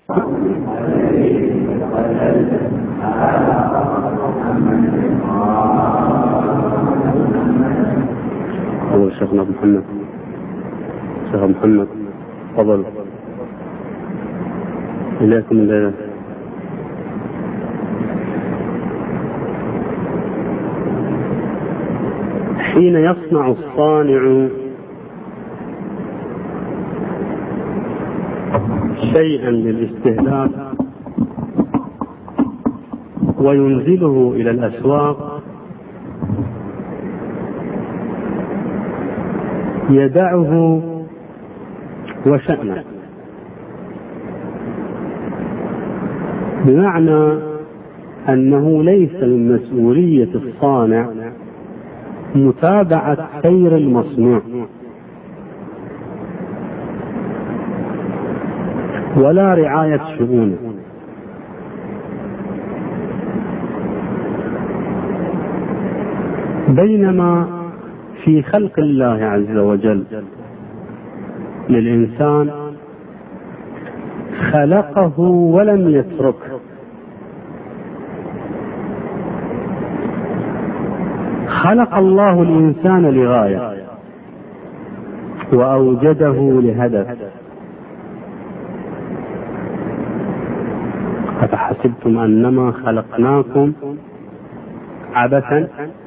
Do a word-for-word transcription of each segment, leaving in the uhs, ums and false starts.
هو شيخنا محمد شيخ محمد تفضل إليكم الليلة. حين يصنع الصانع شيئا للاستهلاك وينزله إلى الأسواق يدعه وشأنه، بمعنى أنه ليس من مسؤولية الصانع متابعة سير المصنوع ولا رعاية شؤونه، بينما في خلق الله عز وجل للإنسان خلقه ولم يتركه، خلق الله الإنسان لغاية وأوجده لهدف. أفحسبتم أنما خلقناكم عبثا؟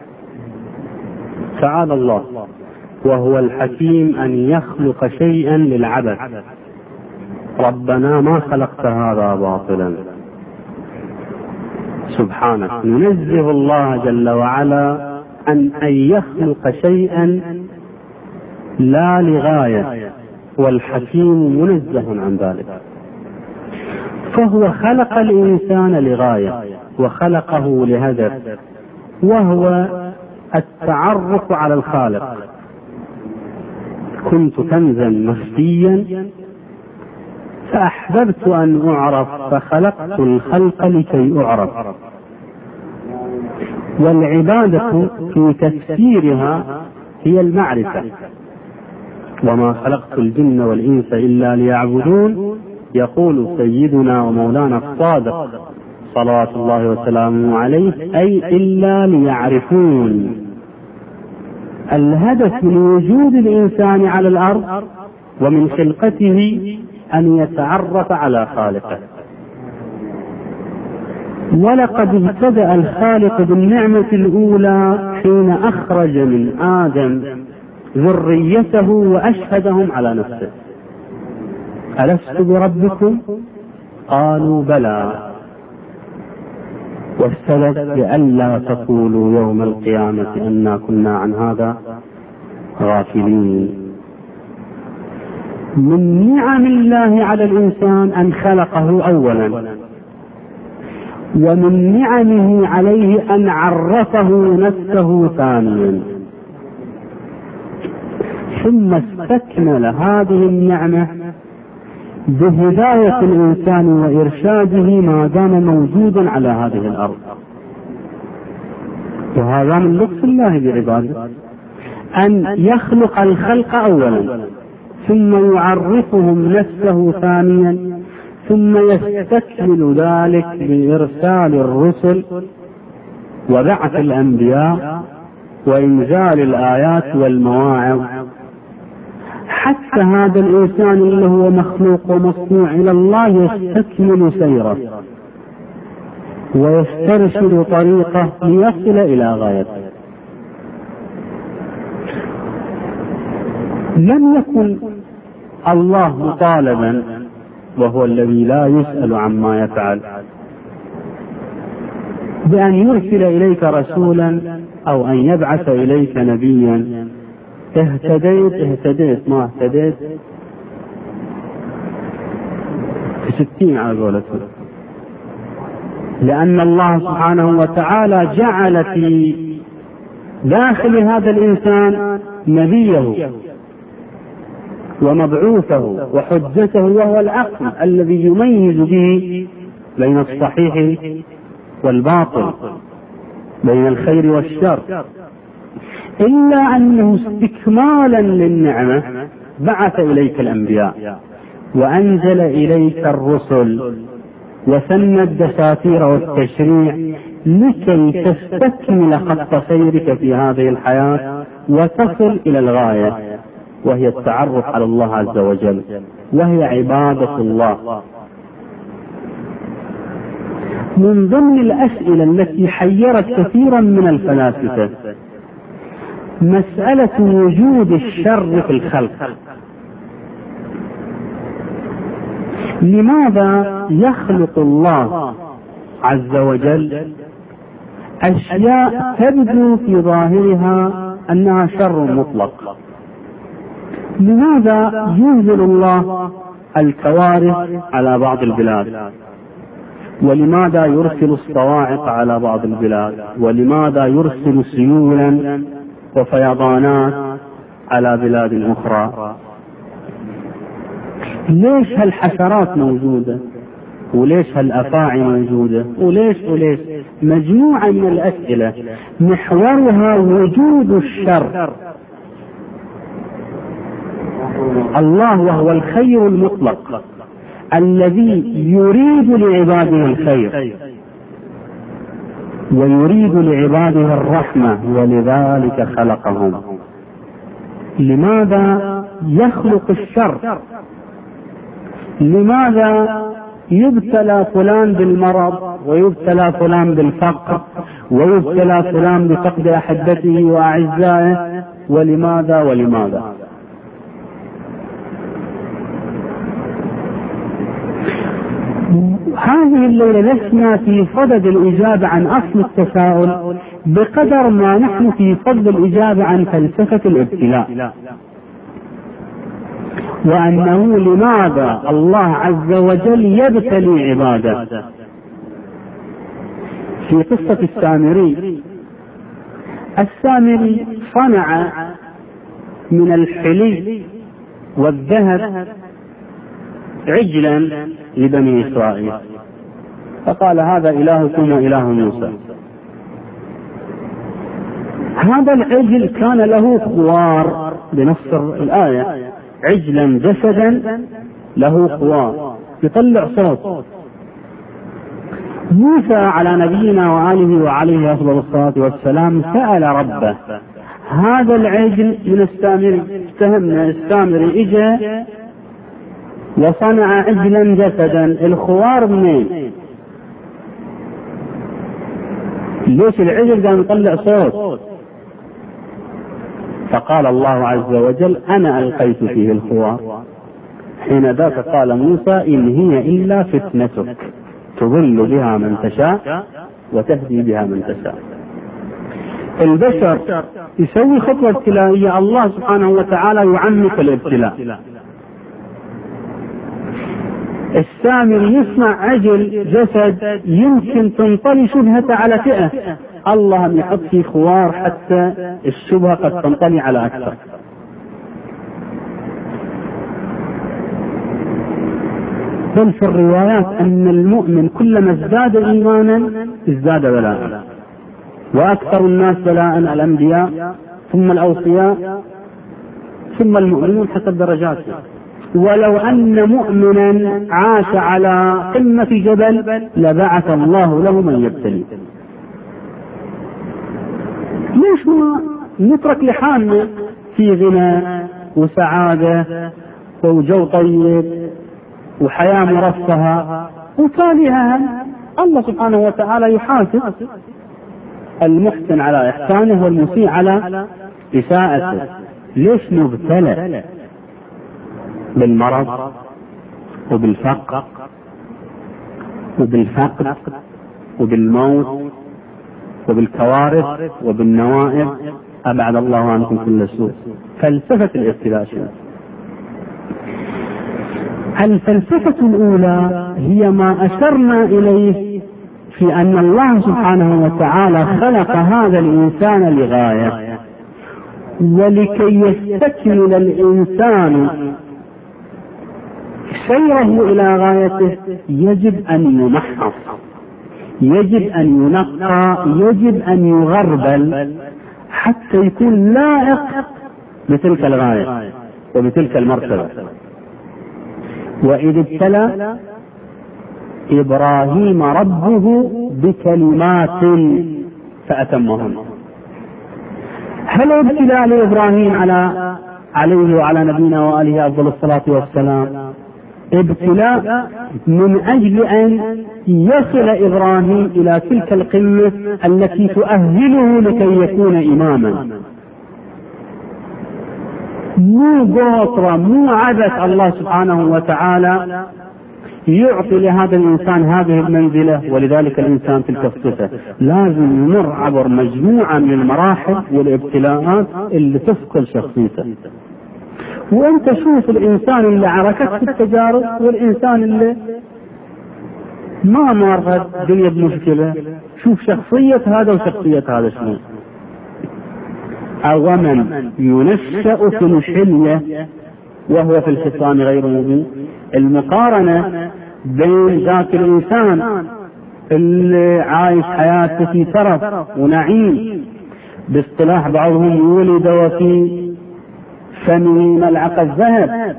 تعالى الله وهو الحكيم أن يخلق شيئا للعبث. ربنا ما خلقت هذا باطلا، سبحانك. ننزه الله جل وعلا أن أن يخلق شيئا لا لغاية، والحكيم منزه عن ذلك. فهو خلق الإنسان لغاية وخلقه لهدف، وهو التعرف على الخالق. كنت كنزا مخفيا فأحببت أن أعرف فخلقت الخلق لكي أعرف. والعبادة في تفسيرها هي المعرفة. وما خلقت الجن والإنس إلا ليعبدون، يقول سيدنا ومولانا الصادق صلوات الله وسلامه عليه، أي إلا ليعرفون. الهدف من وجود الإنسان على الأرض ومن خلقته أن يتعرف على خالقه. ولقد ابتدأ الخالق بالنعمة الأولى حين أخرج من آدم ذريته وأشهدهم على نفسه: ألست بربكم؟ قالوا بلى. والسبب لئلا تقولوا يوم القيامة أنا كنا عن هذا غافلين. من نعم الله على الإنسان أن خلقه أولا، ومن نعمه عليه أن عرفه نفسه ثانيا، ثم استكمل هذه النعمة بهداية الإنسان وإرشاده ما دام موجودا على هذه الأرض. وهذا من لطف الله بعباده أن يخلق الخلق أولا، ثم يعرفهم نفسه ثانيا، ثم يستكمل ذلك بإرسال الرسل وبعث الأنبياء وإنزال الآيات والمواعظ، حتى هذا الإنسان اللي هو مخلوق ومصنوع إلى الله يستكمل سيره ويسترشد طريقه ليصل إلى غايته. لم يكن الله مطالبا، وهو الذي لا يسأل عما يفعل، بأن يرسل إليك رسولا أو أن يبعث إليك نبيا. اهتديت اهتديت ما اهتديت ستين على قولته، لأن الله سبحانه وتعالى جعل في داخل هذا الإنسان نبيه ومبعوثه وحجته، وهو العقل الذي يميز به بين الصحيح والباطل، بين الخير والشر. إلا أنه استكمالا للنعمة بعث إليك الأنبياء وأنزل إليك الرسل وسن الدساتير والتشريع لكي تستكمل خط سيرك في هذه الحياة وتصل إلى الغاية، وهي التعرف على الله عز وجل، وهي عبادة الله. من ضمن الأسئلة التي حيرت كثيرا من الفلاسفة مسألة وجود الشر في الخلق. لماذا يخلق الله عز وجل أشياء تبدو في ظاهرها أنها شر مطلق؟ لماذا ينزل الله الكوارث على بعض البلاد؟ ولماذا يرسل الصواعق على بعض البلاد؟ ولماذا يرسل سيولا وفيضانات على بلاد أخرى؟ ليش هالحشرات موجودة؟ وليش هالأفاعي موجودة؟ وليش وليش مجموعة من الأسئلة محورها وجود الشر. الله وهو الخير المطلق الذي يريد لعباده الخير ويريد لعباده الرحمة، ولذلك خلقهم. لماذا يخلق الشر؟ لماذا يبتلى فلان بالمرض ويبتلى فلان بالفقر ويبتلى فلان بفقد أحبته وأعزائه؟ ولماذا ولماذا؟ هذه الليلة لسنا في صدد الإجابة عن أصل التساؤل بقدر ما نحن في صدد الإجابة عن فلسفة الابتلاء، وأنه لماذا الله عز وجل يبتلي عباده. في قصة السامري، السامري صنع من الحلي والذهب عجلا لبني إسرائيل، فقال هذا إلهكم وإله موسى. هذا العجل كان له خوار بنص الآية، عجلا جسدا له خوار يطلع صوت. موسى على نبينا وآله وعليه أفضل الصلاة والسلام سأل ربه هذا العجل من السامري، اتهمنا السامري إجا وصنع عجلا جسدا، الخوار منين؟ ليش العجل كان يطلع صوت؟ فقال الله عز وجل أنا ألقيت فيه الخوار. حين ذاك قال موسى إن هي إلا فتنتك تضل بها من تشاء وتهدي بها من تشاء. البشر يسوي خطوة ابتلائية، الله سبحانه وتعالى يعمق الابتلاء. السامر يصنع عجل جسد يمكن تنطلي شبهة على فئة، الله يحط فيه خوار حتى الشبهة قد تنطلي على أكثر. بل في الروايات أن المؤمن كلما ازداد إيمانا ازداد بلاء، وأكثر الناس بلاء الأنبياء ثم الأوصياء ثم المؤمنون حسب درجاتهم. ولو أن مؤمنا عاش على قمة جبل لبعث الله له من يبتلي. ليش ما نترك لحالنا في غنى وسعادة وجو طيب وحياة مرفهة وتاليها الله سبحانه وتعالى يحاسب المحسن على إحسانه والمسيء على إساءته. ليش نبتلى بالمرض وبالفقر وبالفقد وبالموت وبالكوارث وبالنوائب؟ أبعد الله عنكم كل سوء. فلسفة الابتلاء شنو؟ الفلسفة الأولى هي ما أشرنا إليه في أن الله سبحانه وتعالى خلق هذا الإنسان لغاية، ولكي يستكمل الإنسان سيره إلى غايته يجب أن يمحص، يجب أن ينقى، يجب أن يغربل حتى يكون لائق بتلك الغاية وبتلك المرتبة. وإذ ابتلى إبراهيم ربه بكلمات فأتمهن. هل ابتلاء لإبراهيم على عليه وعلى نبينا وآله أفضل الصلاة والسلام ابتلاء من أجل أن يصل إبراهيم إلى تلك القمة التي تؤهله لكي يكون إماما، مو قطرة مو عبث. الله سبحانه وتعالى يعطي لهذا الإنسان هذه المنزلة، ولذلك الإنسان تلك الصفة لازم يمر عبر مجموعة من المراحل والابتلاءات اللي تثقل شخصيته. وانت شوف الإنسان اللي عركت في التجارب والإنسان اللي ما مرت الدنيا بمشكلة، شوف شخصية هذا وشخصية هذا شنو. أو من ينشأ في الحلية وهو في الخصام غير مبين. المقارنة بين ذاك الإنسان اللي عايش حياته في ترف ونعيم، باصطلاح بعضهم ولد وفي فمه ملعقة الذهب،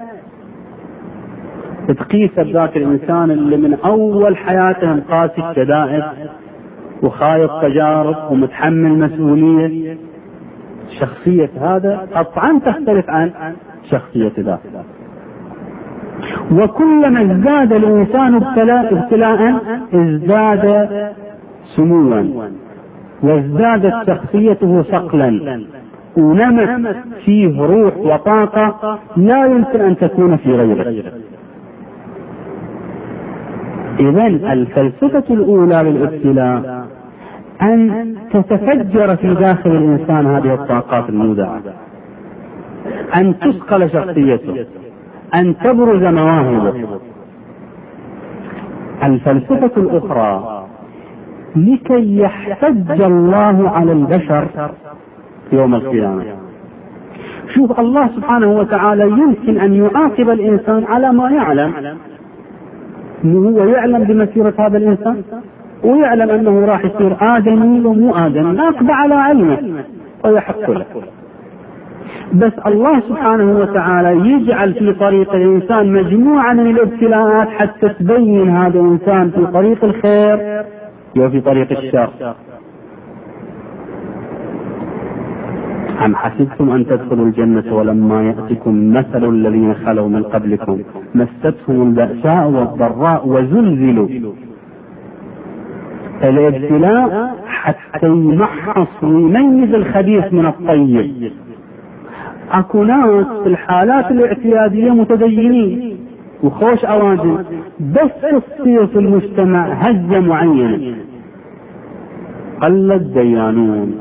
تقيس ذاك الإنسان اللي من أول حياته قاسي الشدائد وخايف تجارب ومتحمل مسؤولية. شخصية هذا قطعا تختلف عن شخصية ذاك. وكلما ازداد الإنسان ابتلاء ابتلاء ازداد سموا وازدادت شخصيته صقلا ونمت فيه روح وطاقة لا يمكن أن تكون في غيره. إذن الفلسفة الأولى للابتلاء أن تتفجر في داخل الإنسان هذه الطاقات المودعة، أن تثقل شخصيته، أن تبرز مواهبه. الفلسفة الأخرى لكي يحتج الله على البشر يوم القيامة. شوف الله سبحانه وتعالى يمكن أن يعاقب الإنسان على ما يعلم، هو يعلم بمسيرة هذا الإنسان ويعلم أنه راح يصير آدمي ومو آدمي، ناقض على علمه ويحق له. بس الله سبحانه وتعالى يجعل في طريق الإنسان مجموعة من الابتلاءات حتى تبين هذا الإنسان في طريق الخير وفي طريق الشر. أم حسبتم أن تدخلوا الجنة ولما يأتكم مثل الذين خلوا من قبلكم مستهم البأساء والضراء وزلزلوا. الابتلاء حتى يمحص ويميز الخبيث من الطيب. اكو ناس في الحالات الاعتيادية متدينين وخوش اوادم، بس تصير في المجتمع هزة معينة قل الديانون.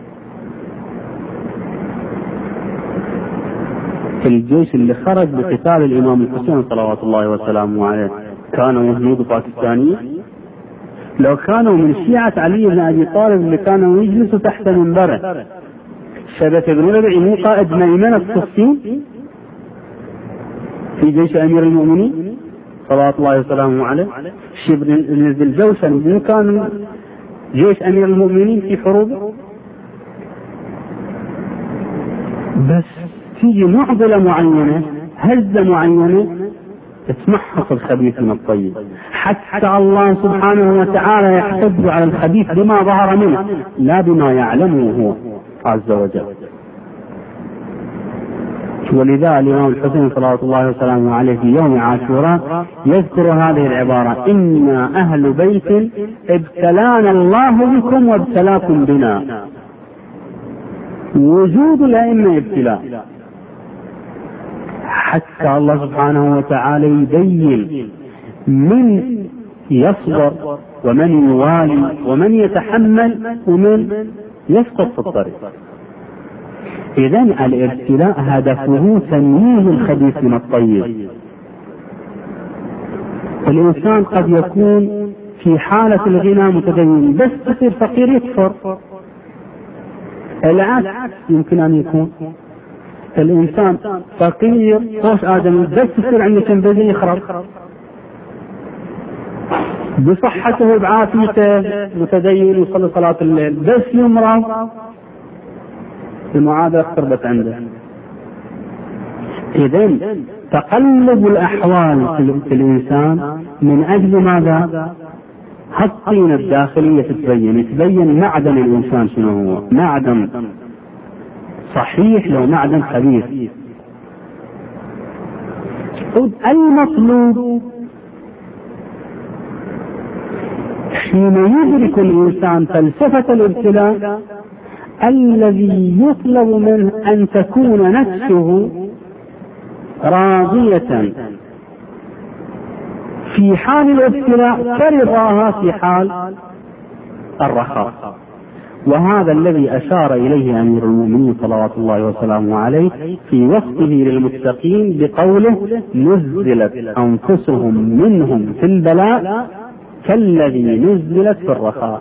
في الجيش اللي خرج بقتال الامام الحسين صلوات الله وسلامه عليه كانوا يهود باكستانيين، لو كانوا من شيعة علي بن ابي طالب اللي كانوا يجلسوا تحت منبره. شبت بن ربعي مو قائد ميمنة الصفين في جيش امير المؤمنين صلوات الله وسلامه عليه؟ شبر بن الجوشن مو كان جيش امير المؤمنين في حروب؟ بس تيجي معضلة معينة، هزة معينة، تمحص الخبيث من الطيب، حتى الله سبحانه وتعالى يحتج على الخبيث بما ظهر منه لا بما يعلمه هو عز وجل. ولذا الإمام الحسين صلوات الله وسلامه عليه في يوم عاشوراء يذكر هذه العبارة: إنا أهل بيت ابتلانا الله بكم وابتلاكم بنا. وجود الأئمة ابتلاء حتى الله سبحانه وتعالى يبين من يصبر ومن يوالي ومن يتحمل ومن يسقط في الطريق. إذن الابتلاء هدفه تمييز الخبيث من الطيب. الإنسان قد يكون في حالة الغنى متدين بس تصير فقير يكفر. العكس يمكن أن يكون الإنسان فقير خوش آدم بس يصير عنده تنبذي يخرب. بصحته بعافيته متدين ويصلي صلاة الليل، بس يمرض المعادلة اختربت عنده. إذن تقلب الأحوال في الإنسان من أجل ماذا؟ الطينة الداخلية تتبين، يتبين معدن الإنسان شنو هو، معدن صحيح لو معدن خبيث. المطلوب حين يدرك الإنسان فلسفة الابتلاء الذي يطلب منه أن تكون نفسه راضية في حال الابتلاء كرضاها في حال الرخاء. وهذا الذي أشار إليه أمير المؤمنين صلوات الله وسلامه عليه في وصفه للمتقين بقوله: نزلت أنفسهم منهم في البلاء كالذي نزلت في الرخاء.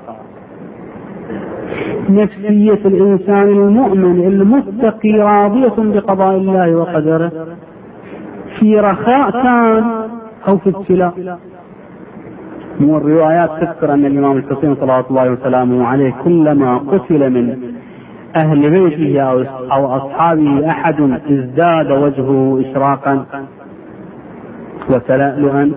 نفسية الإنسان المؤمن المتقي راضية بقضاء الله وقدره في رخاء كان أو في ابتلاء. مو الروايات تذكر أن الإمام الحسين صلى الله وسلامه عليه كلما قتل من أهل بيته أو أصحابه أحد ازداد وجهه إشراقا وتلألؤا.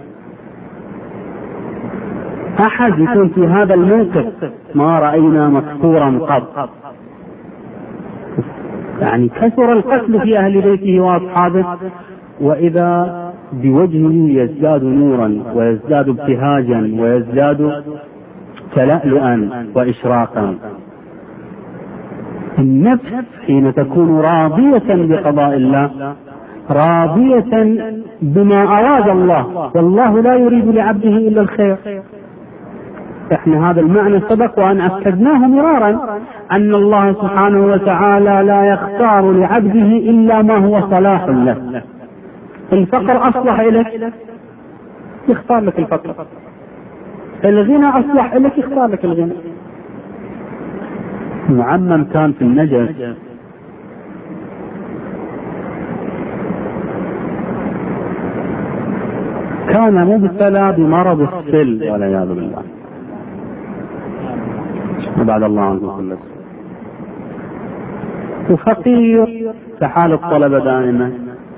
أحد يكون في هذا الموقف ما رأينا مكسورا قط، يعني كثر القتل في أهل بيته وأصحابه، وإذا بوجهه يزداد نورا ويزداد ابتهاجا ويزداد تلألؤا وإشراقا. النفس حين تكون راضية بقضاء الله راضية بما أراد الله، والله لا يريد لعبده إلا الخير. احنا هذا المعنى سبق وأن أكدناه مرارا، أن الله سبحانه وتعالى لا يختار لعبده إلا ما هو صلاح له. الفقر أصلح إليك يختار لك الفقر، الغنى أصلح إليك يختار لك الغنى. معمم كان في النجف كان مبتلى بمرض السل والعياذ بالله، وبعد الله عنه كله، وفقير كحال الطلبة دائما.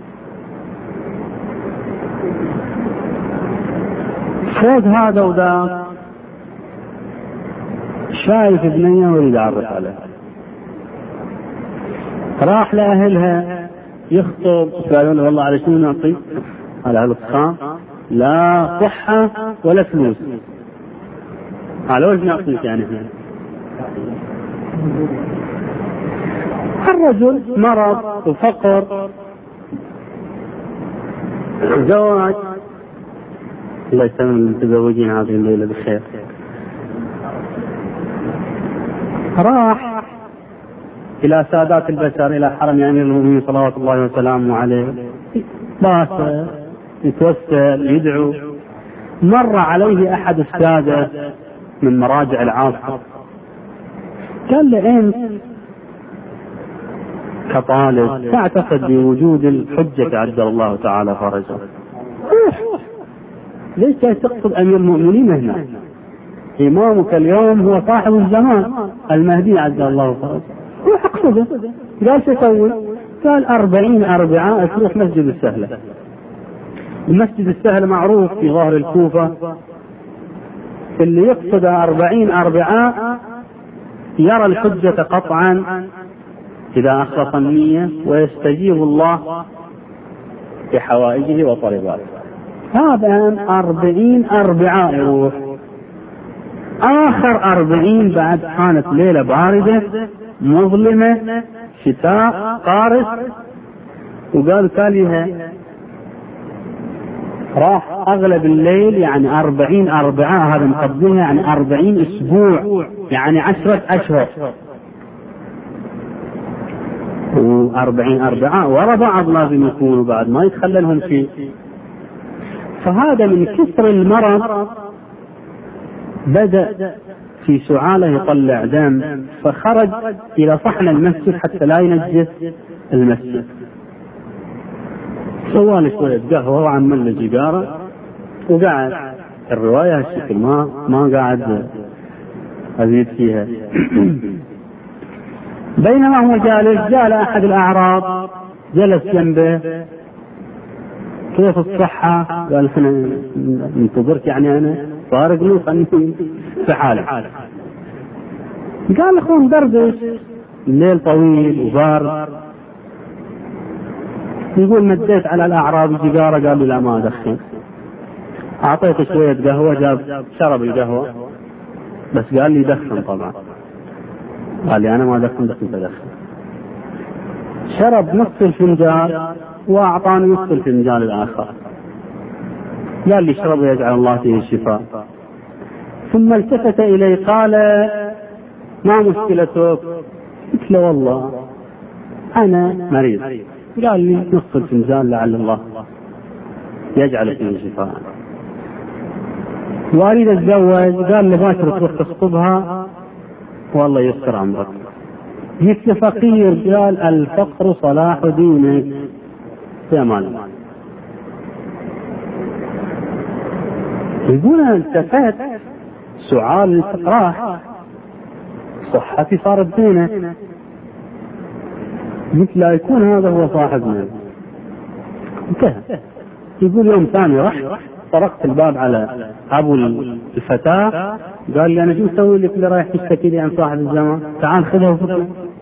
فوق هذا وذاك شايف ابنية ويريد يعرف عليه، راح لأهلها يخطب، قالوا له والله على شنو نعطي؟ على هالصخام لا صحة ولا فلوس، على وجه نعطيك يعني. الرجل مرض وفقر زواج، الله يسلم المتزوجين هذه الليلة بخير. راح إلى سادات البشر، إلى حرم أمير المؤمنين صلوات الله وسلامه عليه، بات يتوسل يدعو. مر عليه أحد السادة من مراجع العاصر، قال له: أنت كطالب تعتقد بوجود الحجة عجل الله تعالى فرجه، ليش تقصد أمير المؤمنين هنا؟ إمامك اليوم هو صاحب الزمان المهدي عجل الله فرجه، روح اقصده. قال شو تسوي؟ قال أربعين أربعاء تروح مسجد السهلة. المسجد السهل معروف في ظهر الكوفة، اللي يقصد أربعين أربعاء يرى الحجة قطعا إذا أخلص النية ويستجيب الله بحوائجه وطلباته. هذا أربعين أربعاء يروح. آخر أربعين بعد كانت ليلة باردة مظلمة شتاء قارس، وقال تاليها راح أغلب الليل، يعني أربعين أربعاء هذا مقدمها يعني أربعين أسبوع، يعني عشرة أشهر، وأربعين أربعاء ورا بعض لازم يكونوا بعد ما يتخللهم شيء. فهذا من كثر المرض بدأ في سعاله يطلع دم، فخرج إلى صحن المسجد حتى لا ينجس المسجد. سوى شوية قهوة وعمل له سيجارة وقعد. الرواية هالشكل، ما ما قاعد أزيد فيها. بينما هو جالس جاء أحد الأعراب جلس جنبه كيف الصحة؟ قال أنا انتظرت يعني أنا فارقني خلني في حالي. قال أخوان دردش، الليل طويل وبارد. يقول مديت على الأعرابي سيجارة، قال لي لا ما أدخن. أعطيته شوية قهوة، جاب شرب القهوة بس قال لي دخن. طبعا قال لي أنا ما أدخن، بس أنت دخن. شرب نصف الفنجان وأعطاني نصف الفنجان الآخر، قال لي اشرب يجعل الله فيه الشفاء. ثم التفت إلي قال ما مشكلتك؟ قلت له والله أنا مريض. قال لي نصف الفنجان لعل الله يجعل فيه الشفاء. وأريد أتزوج، قال لي باكر تروح تخطبها والله يسر عمرك. جيت لفقير قال الفقر صلاح دينك يا مال. يقول أنا التفت سعال الفقراح صحتي صارت دينه، مثل لا يكون هذا هو صاحبنا. انتهى. يقول يوم ثاني رحت طرقت الباب على أبو الفتاة، قال لي أنا شو أسوي لك اللي رايح تشتكي لي عن صاحب الزمان؟ تعال خذها وفقنا.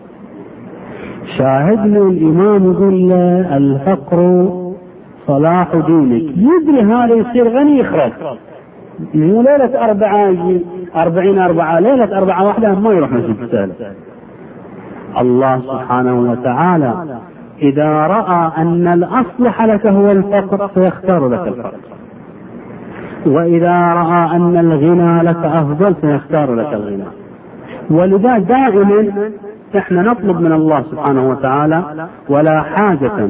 شاهدنا الإمام يقول له الفقر صلاح دينك. يدري هذا يصير غني يخرج، مو ليلة أربعة أربعين أربعة ليلة أربعة واحدة ما يروح مسجد السهلة. الله سبحانه وتعالى إذا رأى أن الأصلح لك هو الفقر سيختار لك الفقر، وإذا رأى أن الغنى لك أفضل سيختار لك الغنى. ولذا دائما احنا نطلب من الله سبحانه وتعالى ولا حاجة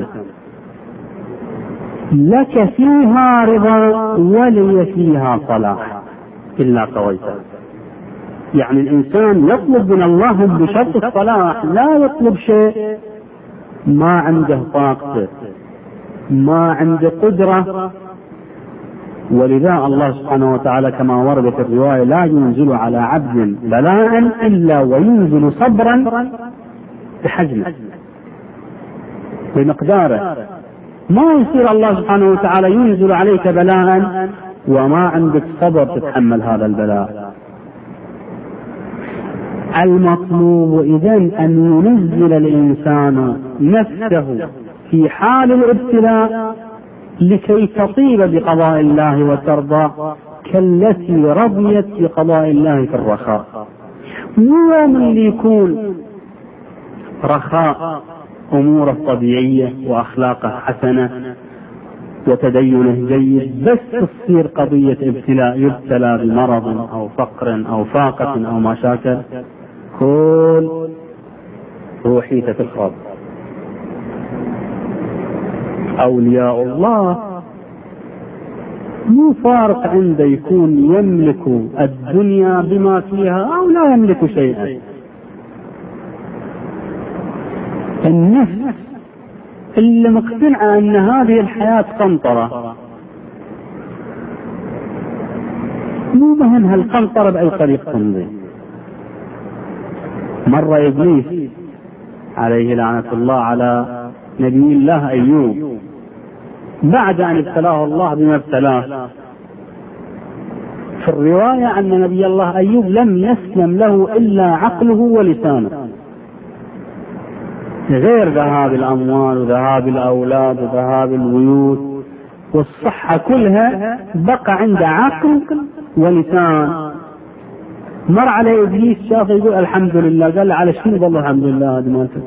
لك فيها رضا ولي فيها صلاح إلا قويته. يعني الإنسان يطلب من الله بشرط الصلاح، لا يطلب شيء ما عنده طاقة ما عنده قدرة. ولذا الله سبحانه وتعالى كما ورد في الرواية لا ينزل على عبد بلاء إلا وينزل صبرا بحجمه بمقداره. ما يصير الله سبحانه وتعالى ينزل عليك بلاء وما عندك صبر تتحمل هذا البلاء. المطلوب إذن أن ينزل الإنسان نفسه في حال الابتلاء لكي تطيب بقضاء الله وترضى كالتي رضيت بقضاء الله في الرخاء. مو يوم اللي يكون رخاء أموره طبيعية وأخلاقه حسنة وتدينه جيد بس تصير قضية ابتلاء، يبتلى بمرض أو فقر أو فاقة أو مشاكل، كل روحي تتخرب. أولياء الله مو فارق عنده يكون يملك الدنيا بما فيها أو لا يملك شيئا. النفس اللي مقتنعة أن هذه الحياة قنطرة، مو مهم هالقنطرة بأي طريق تمضي. مر إبليس عليه لعنة الله على نبي الله أيوب بعد أن ابتلاه الله بما ابتلاه. في الرواية أن نبي الله أيوب لم يسلم له إلا عقله ولسانه، غير ذهاب الأموال وذهاب الأولاد وذهاب البيوت والصحة كلها بقى عنده عقل ولسان. مر على إبليس شاف يقول الحمد لله، قال على شنو؟ والله الحمد لله هذا ما.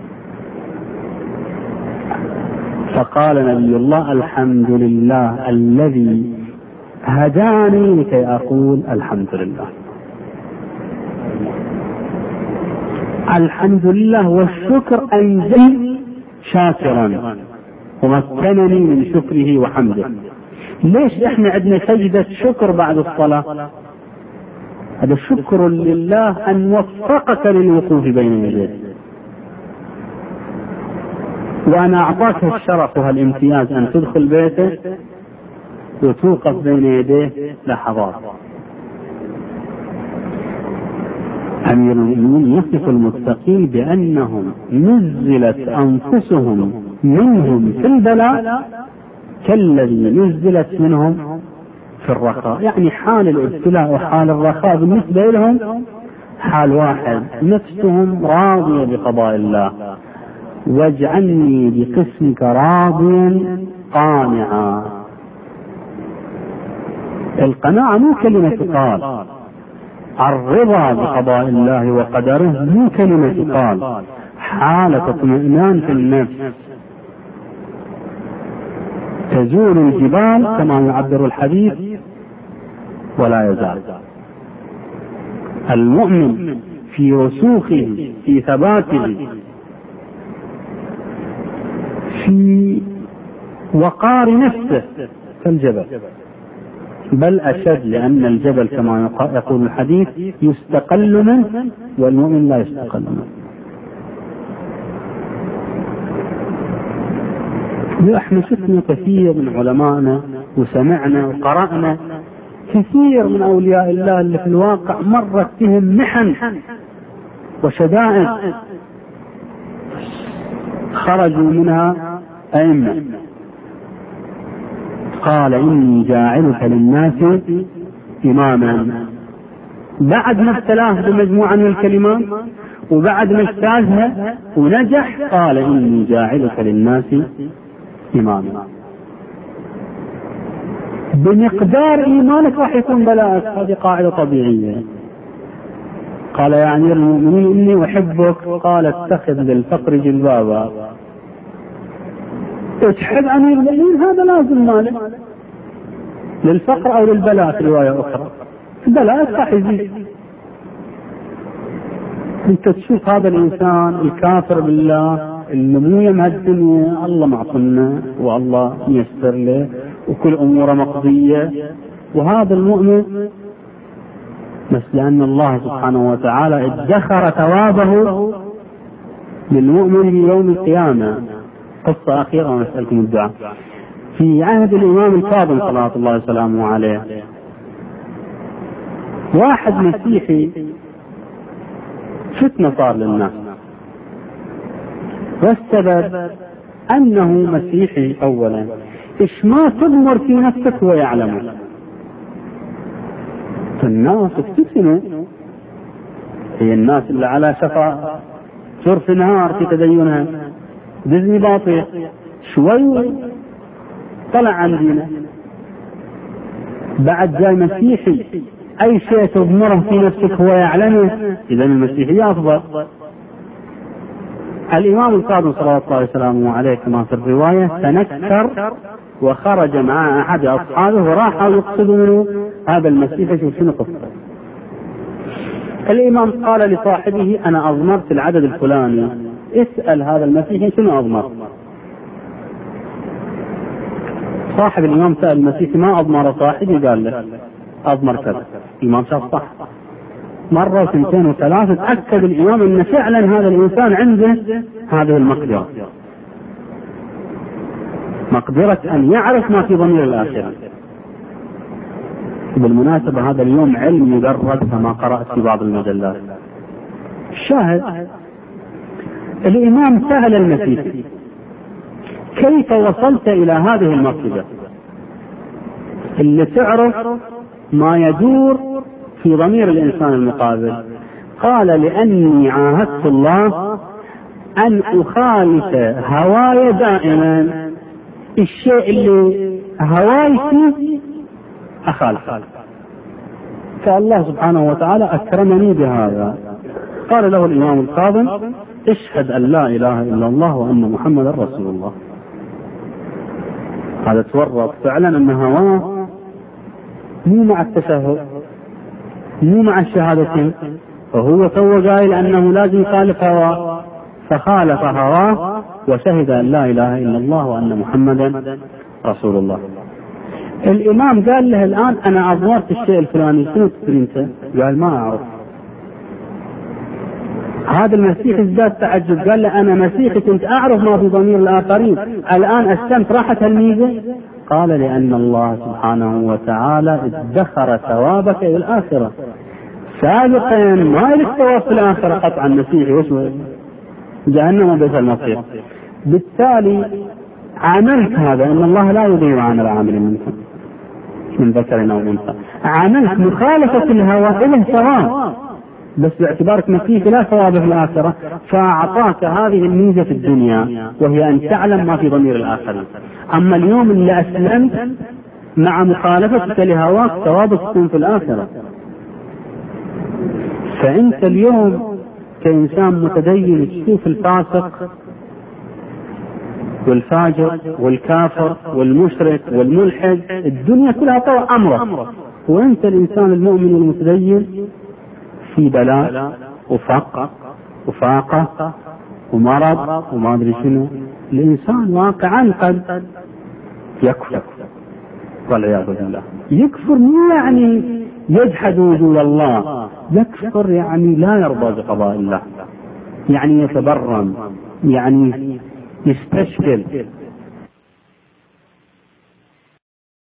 فقال نبي الله الحمد لله الذي هداني لكي أقول الحمد لله. الحمد لله والشكر أنزل شاكرا ومكنني من شكره وحمده. ليش احنا عندنا سجدة شكر بعد الصلاة؟ هذا شكر لله أن وفقك للوقوف بين يديه، وأنا أعطاك الشرف والامتياز أن تدخل بيته وتوقف بين يديه لحظات. أمير المؤمنين يصف المتقين بأنهم نزلت أنفسهم منهم في البلاء كالذي نزلت منهم في الرخاء، يعني حال الابتلاء وحال الرخاء بالنسبة لهم حال واحد، نفسهم راضية بقضاء الله. واجعلني بقسمك راضيا قانعا. القناعة مو كلمة قال، الرضا بقضاء الله وقدره مو كلمة قال، حالة اطمئنان في النفس. تزول الجبال كما يعبر الحديث ولا يزال. المؤمن في رسوخه، في ثباته، في وقار نفسه كالجبل، بل أشد، لأن الجبل كما يقول الحديث يستقل منه والمؤمن لا يستقل منه. احنا شفنا كثير من علمائنا وسمعنا وقرأنا كثير من أولياء الله اللي في الواقع مرت بهم محن وشدائد خرجوا منها أئمة. قال إني جاعلك للناس إماما، بعد ما ابتلاه بمجموعة من الكلمات وبعد ما اجتازها ونجح قال إني جاعلك للناس إماما. بمقدار إيمانك راح يكون بلاءك، هذه قاعدة طبيعية. قال يا أمير المؤمنين إني أحبك، قال اتخذ للفقر جلبابا. تحب أمير المؤمنين هذا لازم مالك، للفقر أو للبلاء في رواية أخرى، البلاء راح يزيد. أنت تشوف هذا الإنسان الكافر بالله اللي مو يم هالدنيا، الله معطنا والله ييسر له وكل أموره مقضية، وهذا المؤمن بس لأن الله سبحانه وتعالى ادخر ثوابه للمؤمن يوم القيامة. قصة أخيرة ونسألكم الدعاء. في عهد الإمام الكاظم صلى الله وسلامه عليه، واحد مسيحي فتنة صار للناس، والسبب أنه مسيحي. أولا إيش ما تضمر في نفسك هو يعلمه، الناس افتتنوا، هي الناس اللي على شفا جرف نهار في تدينها دزني باطل شوي طلع عن دينه، بعد جاي مسيحي أي شيء تضمره في نفسك هو يعلمه، إذا المسيحية أفضل. الإمام الكاظم صلى الله عليه وسلم عليه كما في الرواية تنكر وخرج مع أحد أصحابه وراحوا يقصدوا منه هذا المسيحي شو شنو قصته. الإمام قال لصاحبه أنا أضمرت العدد الفلاني، اسأل هذا المسيحي شنو أضمر. صاحب الإمام سأل المسيحي ما أضمر صاحبي؟ قال له أضمر كذا. الإمام شاف صح، مرة وثنتين وثلاثة تأكد الإمام أن فعلا هذا الإنسان عنده هذه المقدرة، مقدرة أن يعرف ما في ضمير الآخرة. بالمناسبة هذا اليوم علم يدرس كما قرأت في بعض المجلات. الشاهد الإمام سأل المسيحي كيف وصلت إلى هذه المرتبة اللي تعرف ما يدور في ضمير الإنسان المقابل؟ قال لأني عاهدت الله أن أخالف هواي دائما، الشيء اللي هواي فيه أخالفه، فالله سبحانه وتعالى أكرمني بهذا. قال له الإمام الكاظم اشهد أن لا إله إلا الله وأن محمد رسول الله. هذا تورط فعلا أن هواه مو مع التشهد، مو مع الشهادتين، وهو تو قائل أنه لازم يخالف هواه، فخالف هواه وشهد أن لا إله إلا الله وأن محمدا رسول الله. الإمام قال له الآن أنا أضمرت الشيء الفلاني، شنو تدري أنت؟ قال ما أعرف. هذا المسيح ازداد تعجب، قال له أنا مسيحي كنت أعرف ما في ضمير الآخرين، الآن أسلمت راحت الميزة؟ قال لأن الله سبحانه وتعالى ادخر ثوابك إلى الآخرة، سابقا ما لك ثواب في الآخرة قطعا، مسيحي وش جهنم وبئس المصير. بالتالي عملت هذا، ان الله لا يضيع عمل عامل منكم من ذكر او انثى، عملت مخالفة الهوى إله ثواب، بس باعتبارك مسيح لا ثواب في الآخرة، فأعطاك هذه الميزة في الدنيا وهي أن تعلم ما في ضمير الآخرين. أما اليوم اللي أسلمت مع مخالفتك لهواك ثوابك تكون في الآخرة. فأنت اليوم كإنسان متدين تشوف الفاسق والفاجر والكافر والمشرك والملحد، الدنيا كلها طوى أمره، وأنت الإنسان المؤمن المتدين في بلاء وفقر وفاقة ومرض وما أدري شنو. الإنسان واقعا قد يكفر والعياذ بالله. يكفر مو يعني يجحد وجود الله، يكفر يعني لا يرضى بقضاء الله، يعني يتبرم، يعني يستشكل